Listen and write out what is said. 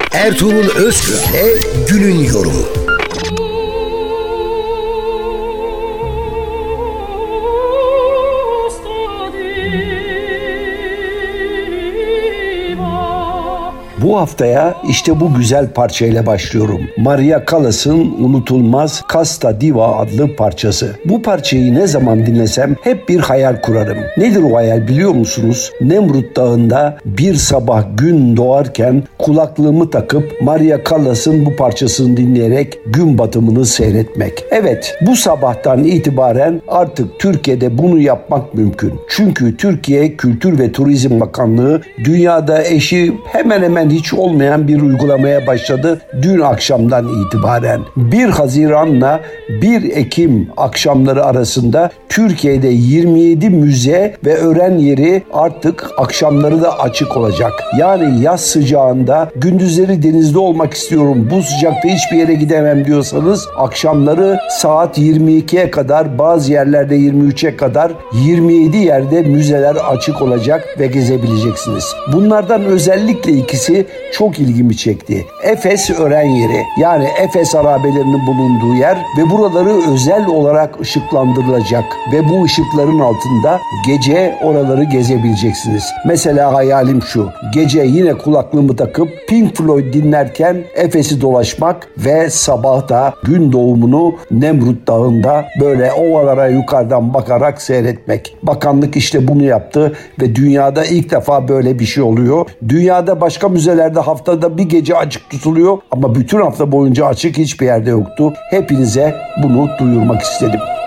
Ertuğrul Özkök günün yorumu. Bu haftaya işte bu güzel parçayla başlıyorum. Maria Callas'ın unutulmaz Casta Diva adlı parçası. Bu parçayı ne zaman dinlesem hep bir hayal kurarım. Nedir o hayal biliyor musunuz? Nemrut Dağı'nda bir sabah gün doğarken kulaklığımı takıp Maria Callas'ın bu parçasını dinleyerek gün batımını seyretmek. Evet, bu sabahtan itibaren artık Türkiye'de bunu yapmak mümkün. Çünkü Türkiye Kültür ve Turizm Bakanlığı dünyada eşi hemen hemen hiç olmayan bir uygulamaya başladı dün akşamdan itibaren. 1 Haziran'la 1 Ekim akşamları arasında Türkiye'de 27 müze ve öğren yeri artık akşamları da açık olacak. Yani yaz sıcağında gündüzleri denizde olmak istiyorum, bu sıcakta hiçbir yere gidemem diyorsanız akşamları saat 22'ye kadar, bazı yerlerde 23'e kadar 27 yerde müzeler açık olacak ve gezebileceksiniz. Bunlardan özellikle ikisi çok ilgimi çekti. Efes Ören Yeri, yani Efes harabelerinin bulunduğu yer ve buraları özel olarak ışıklandırılacak ve bu ışıkların altında gece oraları gezebileceksiniz. Mesela hayalim şu: gece yine kulaklığımı takıp Pink Floyd dinlerken Efes'i dolaşmak ve sabahta gün doğumunu Nemrut Dağı'nda böyle ovalara yukarıdan bakarak seyretmek. Bakanlık işte bunu yaptı ve dünyada ilk defa böyle bir şey oluyor. Dünyada başka müzelerde haftada bir gece açık tutuluyor ama bütün hafta boyunca açık hiçbir yerde yoktu. Hepinize bunu duyurmak istedim.